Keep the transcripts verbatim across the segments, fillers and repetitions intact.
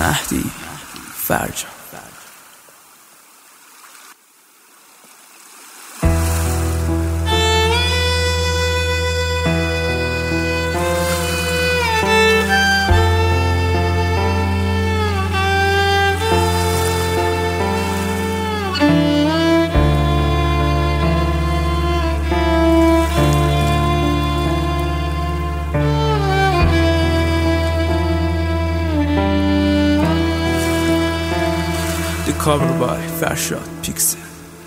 مهدی فرجا. Cover by فرشاد پیکسل.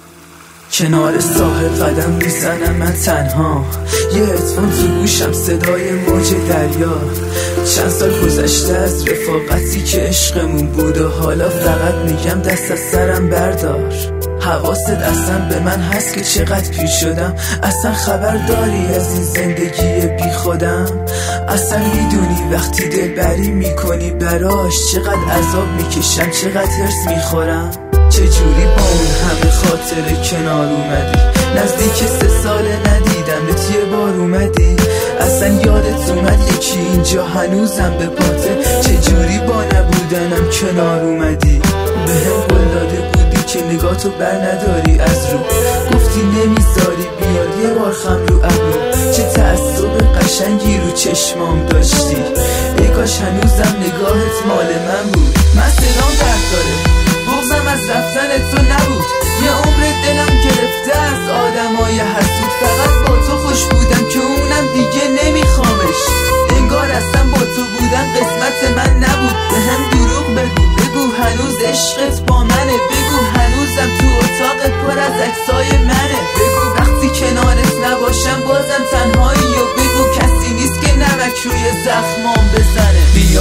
کنار ساحل قدم میزنم من تنها، یه هدفون تو گوشم صدای موج دریا. چند سال گذشته از رفاقتی که عشقمون بود و حالا فقط میگم دست از سرم بردار. حواست اصلا به من هست که چقدر پیر شدم؟ اصلا خبر داری از این زندگی بی خودم؟ اصلا میدونی وقتی دلبری میکنی براش چقدر عذاب میکشم، چقدر هرس میخورم؟ چجوری با اون همه خاطره کنار اومدی؟ نزدیک سه ساله ندیدمت، یه بار اومدی اصلا یادت اومد یکی اینجا هنوزم به پاته؟ چجوری با نبودنم کنار اومدی؟ به هم قول داده بودی که نگاهتو بر نداری از رو، گفتی نمیذاری بیاد یه بار خم رو ابرو. چه تعصب قشنگی رو چشمام داشتی، ای کاش هنوزم نگاهت مال من بود. من صدام درد داره، بغضم از رفتن تو نبود، یه عمر دلم گرفته از آدمای حسود. فقط با تو خوش بودم که اونم دیگه نمیخوامش، انگار اصلا با تو بودن قسمت من نبود. به هم دروغ بگو، بگو هنوز عشقت با منه، بگو هنوزم تو اتاقت پر از عکسای منه، بگو وقتی کنارت نباشم بازم تنهایی، و بگو کسی نیست که نمک روی زخمام بزنه. بیا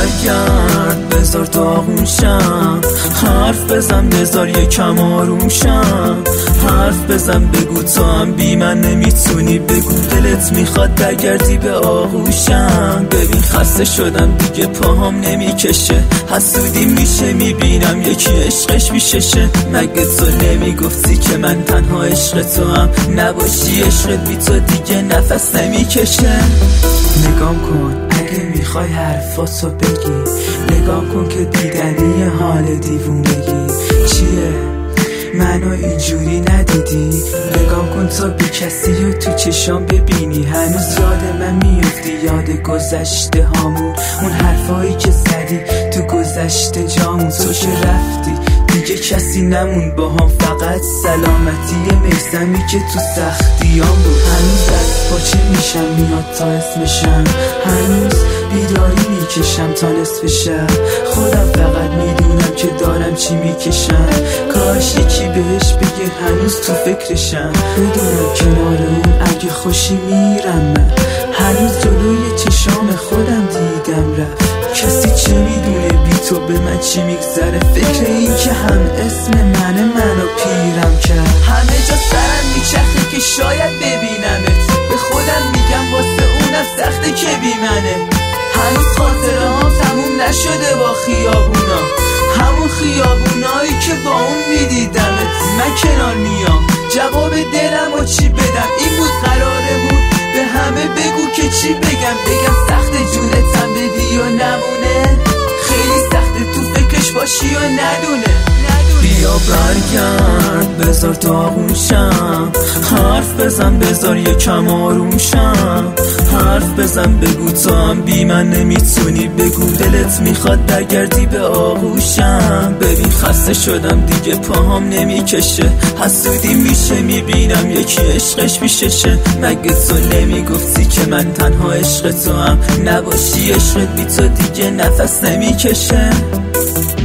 برگرد بذار داغون شم، حرف بزن بذار یکم آروم شم، حرف بزن بگو تو هم بی من نمیتونی، بگو دلت میخواد برگردی به آغوشم. ببین خسته شدم دیگه پاهام نمیکشه، حسودی میشه میبینم یکی عشقش میششه. مگه تو نمیگفتی که من تنها عشق تو هم نباشی؟ عشقت بی تو دیگه نفس نمیکشه. نگام کن اگه میخوای حرفاتو بگی، نگام کن که دیدنی حال دیوونگی چیه؟ منو اینجوری ندیدی؟ نگام کن تا بی کسی و تو چشام ببینی، هنوز یاد من میفتی، یاد گذشته هامون، اون حرفایی که زدی تو گذشته جامون. تو که رفتی دیگه کسی نمون با هم، فقط سلامتی میسمی که تو سختیام بود. هنوز از پاچه میشم میاد تا اسمشم، هنوز بیداری میکشم تا نصف شب. خودم فقط میدونم که دارم چی میکشم، کاش یکی بهش بگه هنوز تو فکرشم. بدونم کنار اون اگه خوشی میرم، من هنوز جلوی چشام خودم دیدم رفت. کسی چه میدونه بی تو به من چی میگذره؟ فکر این که هم اسم منه منو پیرم کرد. همه جا سرم میچرخه که شاید ببینمت، به خودم میگم واسه اونم سخته که بی منه. هنوز خاطره ها تموم نشده با خیابونا، همون خیابونایی که با اون میدیدمت. من کنار میام جواب دلم و چی بدم؟ این بود قراره بود به همه بگو که چی بگم؟ بگم سخت جونتم بدی و نمونه، خیلی سخته تو فکرش باشی و ندونه. بیا برگرد بذار داغون شم، حرف بزن بذار یکم آروم شم، حرف بزن بگو تو هم بی من نمیتونی، بگو دلت میخواد برگردی به آغوشم. ببین خسته شدم دیگه پاهام نمیکشه، حسودی میشه میبینم یکی عشقش میششه. مگه تو نمیگفتی که من تنها عشق تو هم نباشی؟ عشقت بی تو دیگه نفس نمیکشه.